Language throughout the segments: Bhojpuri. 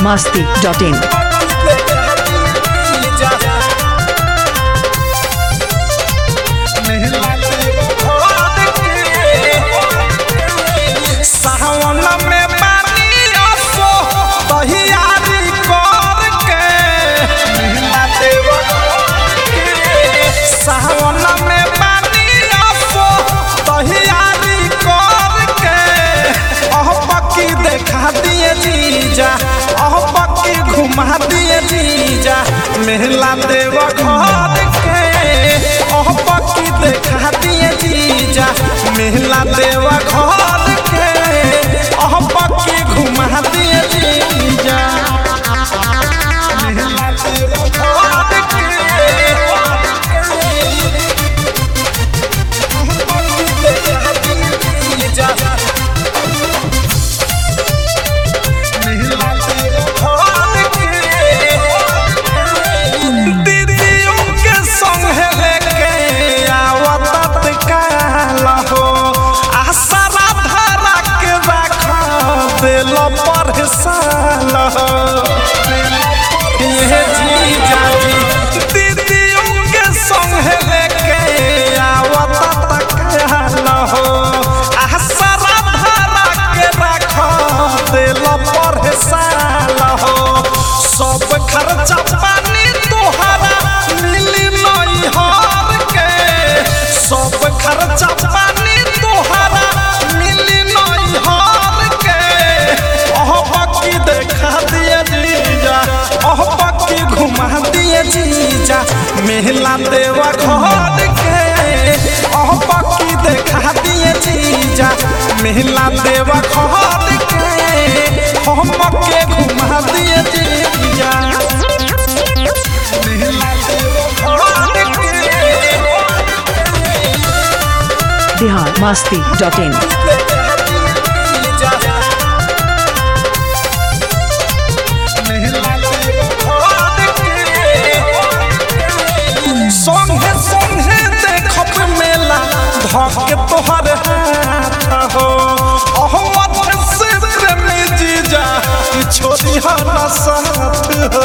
biharmasti.in घुमा दिए जीजा मेहला देव घर के ओह पक्की देखा दिए जीजा मेहला देव घर के ओह पक्की घुमा दिए जीजा मेहला देव घर के ओह पक्की देखा दिए जीजा सब खर्चा पानी तोहरा मिली नहीं हार के सब खर्चा पानी तोहरा मिली नहीं हार के ओह पक्की देखा दिए जीजा ओह पक्की घुमा दिए जीजा मेहला देवा घर के ओह पक्की देखा दिए जीजा मेहला देवा घर के हम के घुमा दिए जीजा biharmasti.in संगे संगे देखब मेला धके तोहर हाथ हो अहमद से प्रेमी जीजा छोड़ी हमारा साथ हो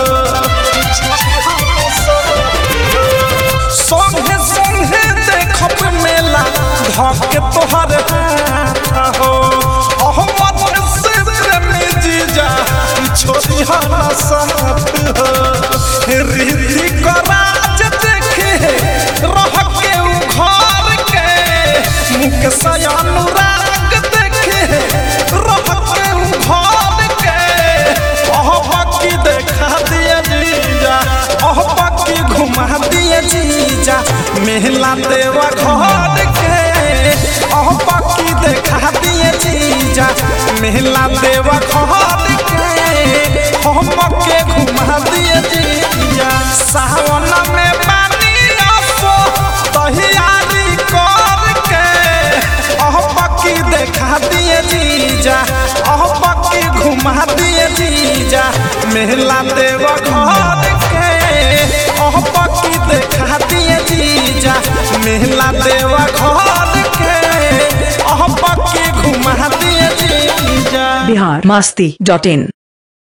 संगे संगे देखब मेला धके तोहर हाथ हो अहमद से प्रेमी जीजा छोड़ी हमारा साथ हो रीति कराज देखे रह के घर के मुख से अनुराग देखे रह के घर के ओह पक्की देखा दिए जीजा ओह पक्की घुमा दिए जीजा मेहला देवा घर के ओह पक्की देखा दिए जीजा मेहला देवा घर के हम के घुमा दिए जीजा सावन में पानी आसो तैयारी करके ओह पक्की देखा दिए जीजा ओह पक्की घुमा दिए जीजा मेहला देवा घर के ओह पक्की देखा दिए जीजा मेहला देवा घर के ओह पक्की घुमा दिए जीजा biharmasti.in